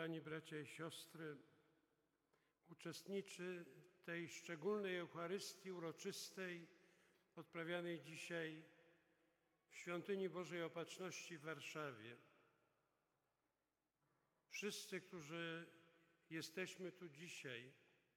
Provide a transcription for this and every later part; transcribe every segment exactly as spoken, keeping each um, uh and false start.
Kochani bracia i siostry, uczestniczy tej szczególnej Eucharystii uroczystej, odprawianej dzisiaj w Świątyni Bożej Opatrzności w Warszawie. Wszyscy, którzy jesteśmy tu dzisiaj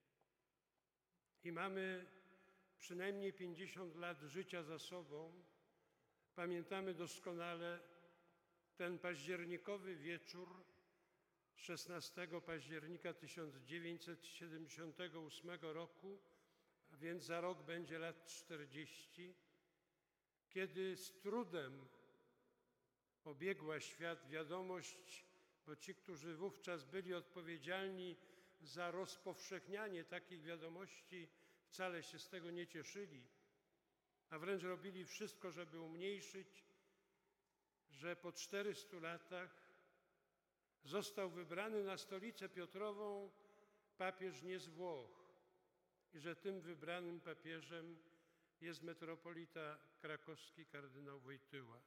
i mamy przynajmniej pięćdziesiąt lat życia za sobą, pamiętamy doskonale ten październikowy wieczór szesnastego października tysiąc dziewięćset siedemdziesiątego ósmego roku, a więc za rok będzie lat czterdzieści, kiedy z trudem obiegła świat wiadomość, bo ci, którzy wówczas byli odpowiedzialni za rozpowszechnianie takich wiadomości, wcale się z tego nie cieszyli, a wręcz robili wszystko, żeby umniejszyć, że po czterystu latach został wybrany na stolicę Piotrową papież nie z Włoch i że tym wybranym papieżem jest metropolita krakowski kardynał Wojtyła.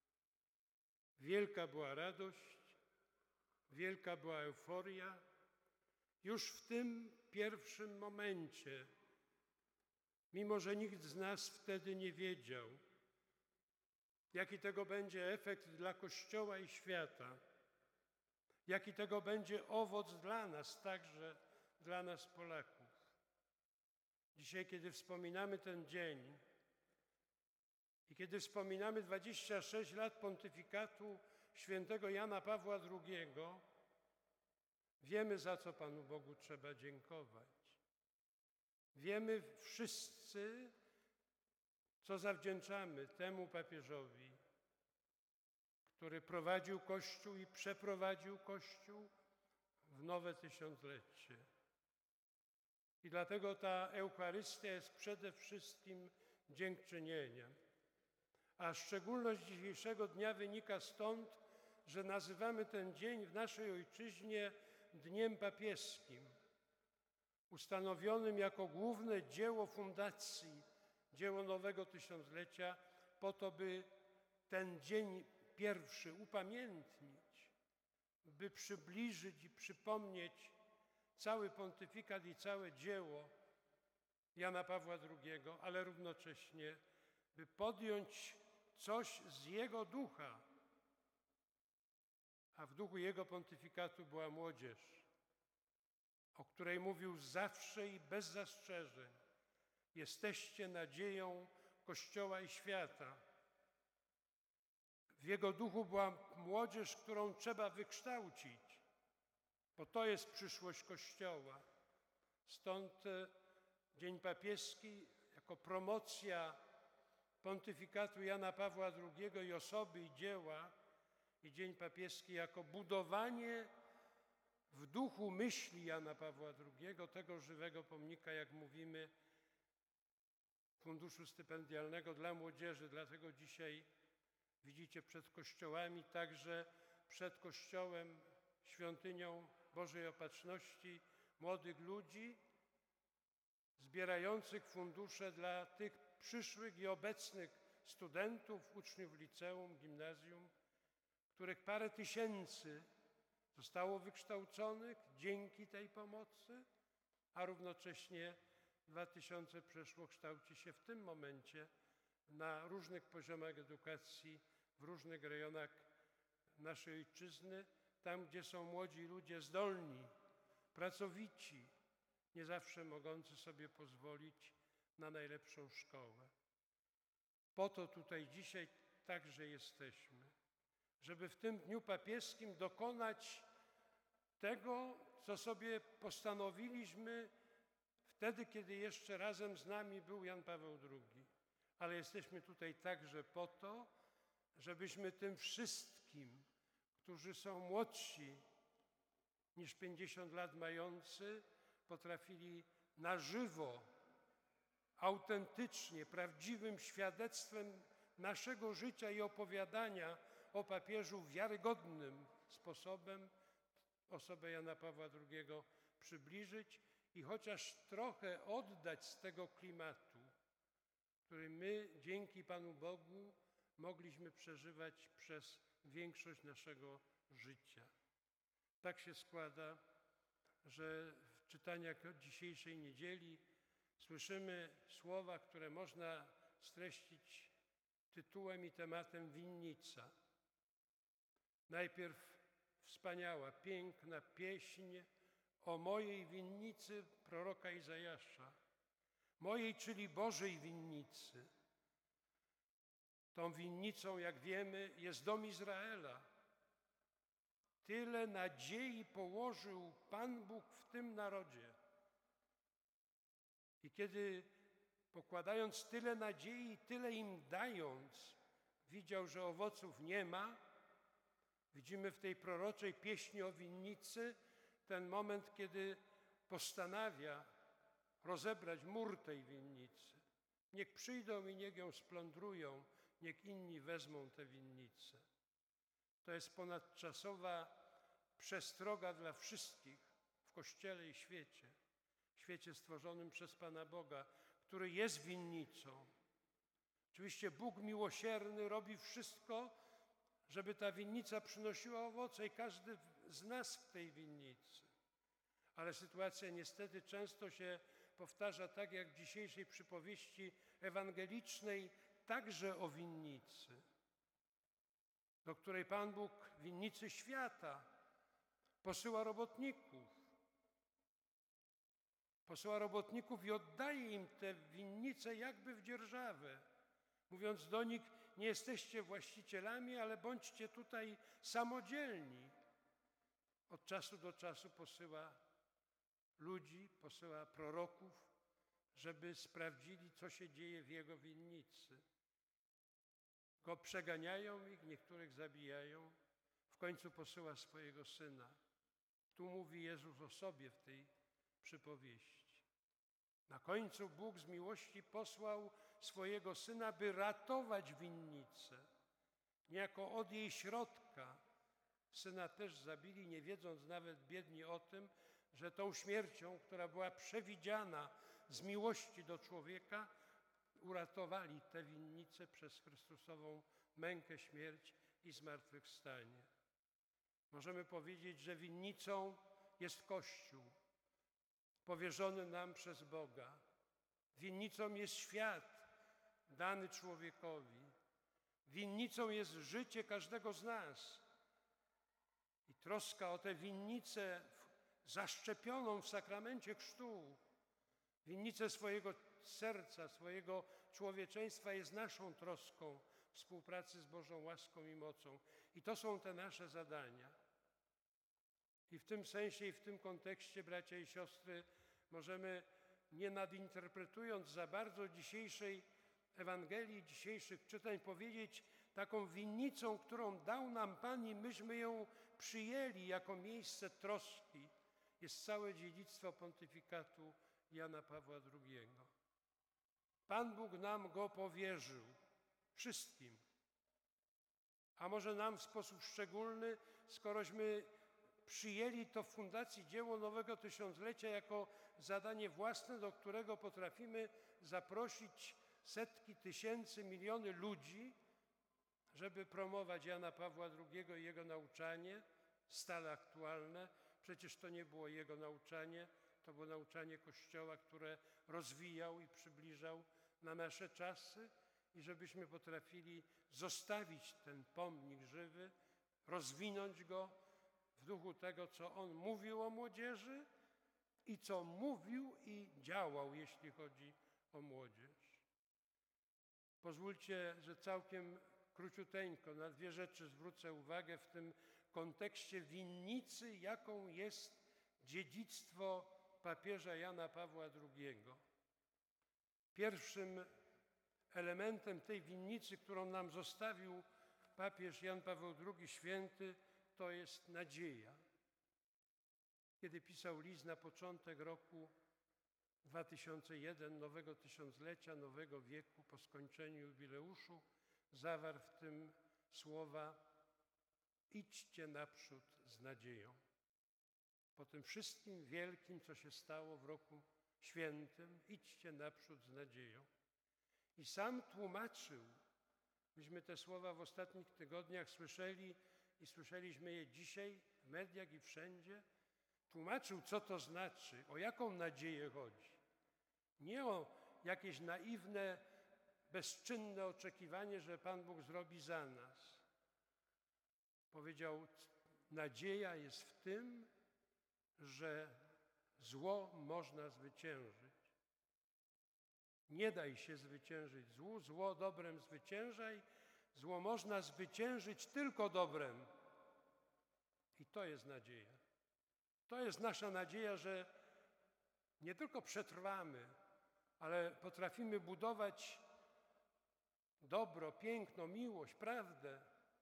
Wielka była radość, wielka była euforia. Już w tym pierwszym momencie, mimo że nikt z nas wtedy nie wiedział, jaki tego będzie efekt dla Kościoła i świata, jaki tego będzie owoc dla nas, także dla nas Polaków. Dzisiaj, kiedy wspominamy ten dzień i kiedy wspominamy dwadzieścia sześć lat pontyfikatu świętego Jana Pawła drugiego, wiemy, za co Panu Bogu trzeba dziękować. Wiemy wszyscy, co zawdzięczamy temu papieżowi, który prowadził Kościół i przeprowadził Kościół w nowe tysiąclecie. I dlatego ta Eucharystia jest przede wszystkim dziękczynieniem. A szczególność dzisiejszego dnia wynika stąd, że nazywamy ten dzień w naszej ojczyźnie Dniem Papieskim, ustanowionym jako główne dzieło fundacji, dzieło nowego tysiąclecia, po to, by ten dzień pierwszy upamiętnić, by przybliżyć i przypomnieć cały pontyfikat i całe dzieło Jana Pawła drugiego, ale równocześnie, by podjąć coś z jego ducha. A w duchu jego pontyfikatu była młodzież, o której mówił zawsze i bez zastrzeżeń: jesteście nadzieją Kościoła i świata. W jego duchu była młodzież, którą trzeba wykształcić, bo to jest przyszłość Kościoła. Stąd Dzień Papieski jako promocja pontyfikatu Jana Pawła drugiego i osoby i dzieła, i Dzień Papieski jako budowanie w duchu myśli Jana Pawła drugiego, tego żywego pomnika, jak mówimy, Funduszu Stypendialnego dla młodzieży. Dlatego dzisiaj widzicie przed kościołami, także przed Kościołem, Świątynią Bożej Opatrzności, młodych ludzi zbierających fundusze dla tych przyszłych i obecnych studentów, uczniów liceum, gimnazjum, których parę tysięcy zostało wykształconych dzięki tej pomocy, a równocześnie dwa tysiące przeszło kształci się w tym momencie na różnych poziomach edukacji, w różnych rejonach naszej ojczyzny, tam, gdzie są młodzi ludzie zdolni, pracowici, nie zawsze mogący sobie pozwolić na najlepszą szkołę. Po to tutaj dzisiaj także jesteśmy, żeby w tym dniu papieskim dokonać tego, co sobie postanowiliśmy wtedy, kiedy jeszcze razem z nami był Jan Paweł drugi. Ale jesteśmy tutaj także po to, żebyśmy tym wszystkim, którzy są młodsi niż pięćdziesiąt lat mający, potrafili na żywo, autentycznie, prawdziwym świadectwem naszego życia i opowiadania o papieżu wiarygodnym sposobem osobę Jana Pawła drugiego przybliżyć i chociaż trochę oddać z tego klimatu, który my dzięki Panu Bogu mogliśmy przeżywać przez większość naszego życia. Tak się składa, że w czytaniach dzisiejszej niedzieli słyszymy słowa, które można streścić tytułem i tematem winnica. Najpierw wspaniała, piękna pieśń o mojej winnicy proroka Izajasza, mojej, czyli Bożej winnicy. Tą winnicą, jak wiemy, jest dom Izraela. Tyle nadziei położył Pan Bóg w tym narodzie. I kiedy pokładając tyle nadziei, tyle im dając, widział, że owoców nie ma, widzimy w tej proroczej pieśni o winnicy ten moment, kiedy postanawia rozebrać mur tej winnicy. Niech przyjdą i niech ją splądrują, niech inni wezmą tę winnicę. To jest ponadczasowa przestroga dla wszystkich w Kościele i świecie, świecie stworzonym przez Pana Boga, który jest winnicą. Oczywiście Bóg miłosierny robi wszystko, żeby ta winnica przynosiła owoce i każdy z nas w tej winnicy. Ale sytuacja niestety często się powtarza tak, jak w dzisiejszej przypowieści ewangelicznej, także o winnicy, do której Pan Bóg, winnicy świata, posyła robotników. Posyła robotników i oddaje im tę winnicę jakby w dzierżawę, mówiąc do nich: nie jesteście właścicielami, ale bądźcie tutaj samodzielni. Od czasu do czasu posyła ludzi, posyła proroków, żeby sprawdzili, co się dzieje w jego winnicy. Go przeganiają ich, niektórych zabijają. W końcu posyła swojego Syna. Tu mówi Jezus o sobie w tej przypowieści. Na końcu Bóg z miłości posłał swojego Syna, by ratować winnicę. Niejako od jej środka. Syna też zabili, nie wiedząc nawet biedni o tym, że tą śmiercią, która była przewidziana z miłości do człowieka, uratowali tę winnicę przez Chrystusową mękę, śmierć i zmartwychwstanie. Możemy powiedzieć, że winnicą jest Kościół, powierzony nam przez Boga. Winnicą jest świat dany człowiekowi. Winnicą jest życie każdego z nas. I troska o tę winnicę zaszczepioną w sakramencie chrztu, winnicę swojego serca, swojego człowieczeństwa jest naszą troską współpracy z Bożą łaską i mocą. I to są te nasze zadania. I w tym sensie i w tym kontekście, bracia i siostry, możemy, nie nadinterpretując za bardzo dzisiejszej Ewangelii, dzisiejszych czytań, powiedzieć: taką winnicą, którą dał nam Pan i myśmy ją przyjęli jako miejsce troski, jest całe dziedzictwo pontyfikatu Jana Pawła drugiego. Pan Bóg nam go powierzył, wszystkim. A może nam w sposób szczególny, skorośmy przyjęli to w Fundacji Dzieło Nowego Tysiąclecia jako zadanie własne, do którego potrafimy zaprosić setki tysięcy, miliony ludzi, żeby promować Jana Pawła drugiego i jego nauczanie, stale aktualne. Przecież to nie było jego nauczanie, to było nauczanie Kościoła, które rozwijał i przybliżał na nasze czasy i żebyśmy potrafili zostawić ten pomnik żywy, rozwinąć go w duchu tego, co on mówił o młodzieży i co mówił i działał, jeśli chodzi o młodzież. Pozwólcie, że całkiem króciuteńko na dwie rzeczy zwrócę uwagę w tym kontekście winnicy, jaką jest dziedzictwo papieża Jana Pawła drugiego. Pierwszym elementem tej winnicy, którą nam zostawił papież Jan Paweł drugi święty, to jest nadzieja. Kiedy pisał list na początek roku dwa tysiące pierwszego, nowego tysiąclecia, nowego wieku, po skończeniu jubileuszu, zawarł w tym słowa: idźcie naprzód z nadzieją. Po tym wszystkim wielkim, co się stało w roku świętym, idźcie naprzód z nadzieją. I sam tłumaczył, myśmy te słowa w ostatnich tygodniach słyszeli i słyszeliśmy je dzisiaj w mediach i wszędzie, tłumaczył, co to znaczy, o jaką nadzieję chodzi. Nie o jakieś naiwne, bezczynne oczekiwanie, że Pan Bóg zrobi za nas. Powiedział, nadzieja jest w tym, że zło można zwyciężyć. Nie daj się zwyciężyć złu, zło dobrem zwyciężaj. Zło można zwyciężyć tylko dobrem. I to jest nadzieja. To jest nasza nadzieja, że nie tylko przetrwamy, ale potrafimy budować dobro, piękno, miłość, prawdę.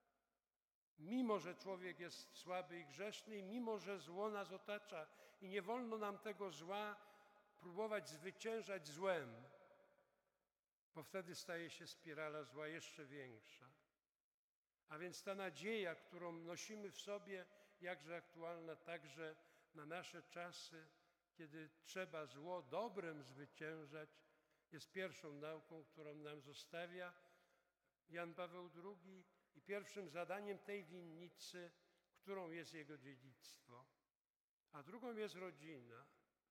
Mimo że człowiek jest słaby i grzeszny, i mimo że zło nas otacza i nie wolno nam tego zła próbować zwyciężać złem, bo wtedy staje się spirala zła jeszcze większa. A więc ta nadzieja, którą nosimy w sobie, jakże aktualna także na nasze czasy, kiedy trzeba zło dobrem zwyciężać, jest pierwszą nauką, którą nam zostawia Jan Paweł drugi i pierwszym zadaniem tej winnicy, którą jest jego dziedzictwo. A drugą jest rodzina.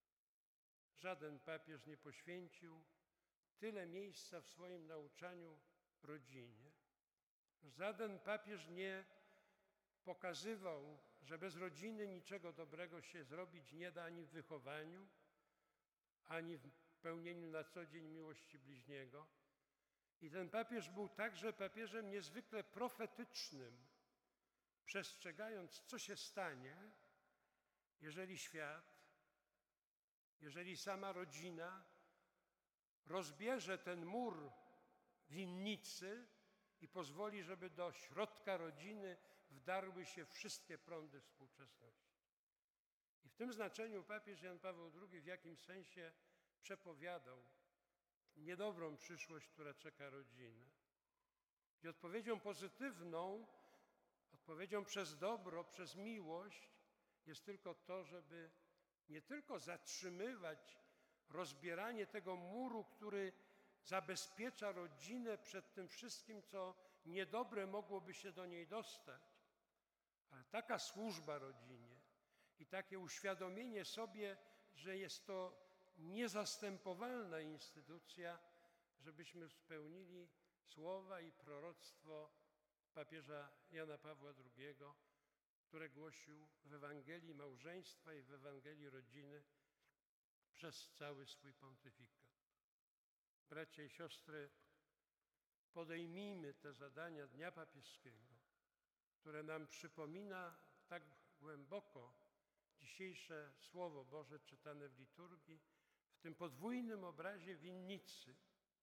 Żaden papież nie poświęcił tyle miejsca w swoim nauczaniu rodzinie. Żaden papież nie pokazywał, że bez rodziny niczego dobrego się zrobić nie da ani w wychowaniu, ani w pełnieniu na co dzień miłości bliźniego. I ten papież był także papieżem niezwykle profetycznym, przestrzegając, co się stanie, jeżeli świat, jeżeli sama rodzina rozbierze ten mur winnicy i pozwoli, żeby do środka rodziny wdarły się wszystkie prądy współczesności. I w tym znaczeniu papież Jan Paweł drugi w jakimś sensie przepowiadał niedobrą przyszłość, która czeka rodzinę. I odpowiedzią pozytywną, odpowiedzią przez dobro, przez miłość jest tylko to, żeby nie tylko zatrzymywać rozbieranie tego muru, który zabezpiecza rodzinę przed tym wszystkim, co niedobre mogłoby się do niej dostać, ale taka służba rodzinie i takie uświadomienie sobie, że jest to niezastępowalna instytucja, żebyśmy spełnili słowa i proroctwo papieża Jana Pawła drugiego, które głosił w Ewangelii małżeństwa i w Ewangelii rodziny przez cały swój pontyfikat. Bracia i siostry, podejmijmy te zadania Dnia Papieskiego, które nam przypomina tak głęboko dzisiejsze Słowo Boże czytane w liturgii, w tym podwójnym obrazie winnicy.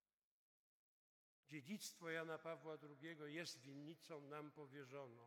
Dziedzictwo Jana Pawła drugiego jest winnicą nam powierzoną.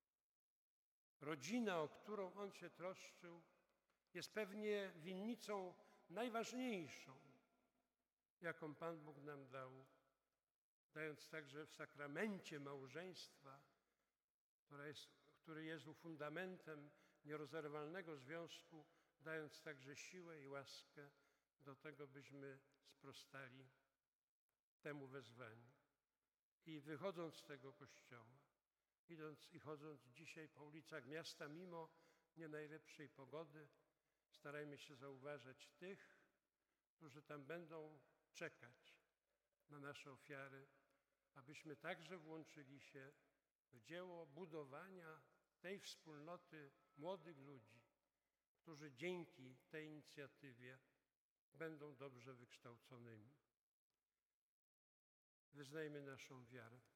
Rodzina, o którą on się troszczył, jest pewnie winnicą najważniejszą, jaką Pan Bóg nam dał, dając także w sakramencie małżeństwa, który jest, który jest fundamentem nierozerwalnego związku, dając także siłę i łaskę do tego, byśmy sprostali temu wezwaniu. I wychodząc z tego kościoła, idąc i chodząc dzisiaj po ulicach miasta, mimo nie najlepszej pogody, starajmy się zauważać tych, którzy tam będą czekać na nasze ofiary, abyśmy także włączyli się w dzieło budowania tej wspólnoty młodych ludzi, którzy dzięki tej inicjatywie będą dobrze wykształconymi. Wyznajmy naszą wiarę.